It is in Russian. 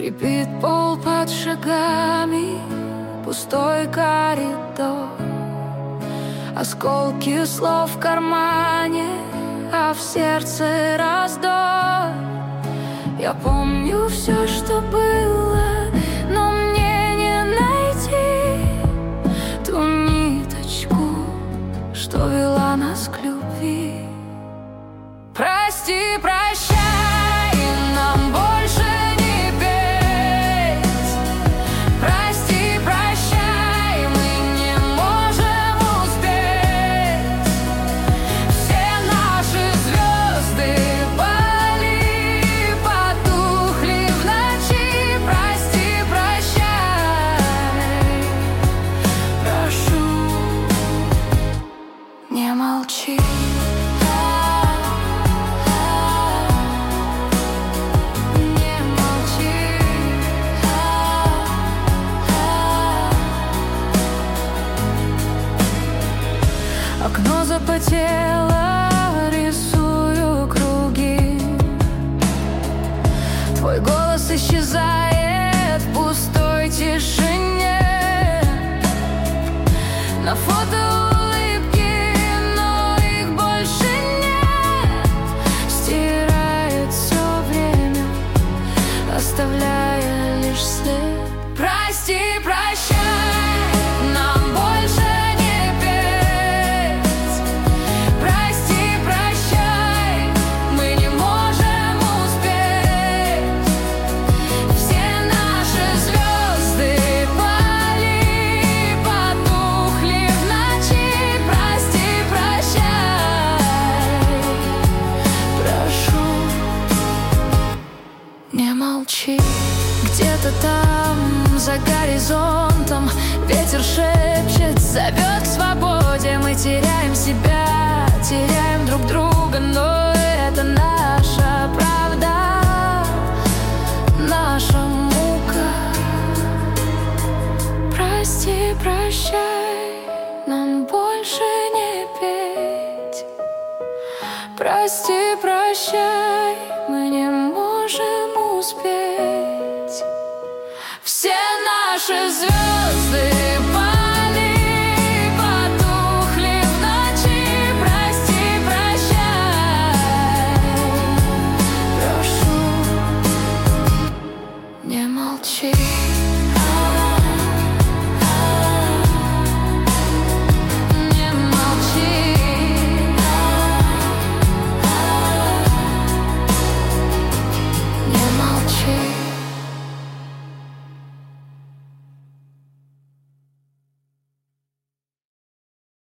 Скрипит пол под шагами, пустой коридор, осколки слов в кармане, а в сердце раздор. Я помню все, что было, но мне не найти ту ниточку, что вела нас к любви. Прости, прощай, нам больше не петь. Прости, прощай, мы не можем успеть. Все наши звезды пали, потухли в ночи. Прости, прощай, прошу, не молчи. Окно запотело, рисую круги. Твой голос исчезает в пустой тишине. На фото улыбки, но их больше нет. Стирает все время, оставляя лишь след. Прости, прощай, нам больше не петь. Прости, прощай, мы не можем успеть. Все наши звезды пали, потухли в ночи. Прости, прощай, прошу, не молчи. Где-то там, за горизонтом, ветер шепчет, зовет к свободе. Мы теряем себя, теряем друг друга, но это наша правда, наша мука. Прости, прощай, нам больше не петь. Прости, прощай, мы не можем успеть. Все наши звезды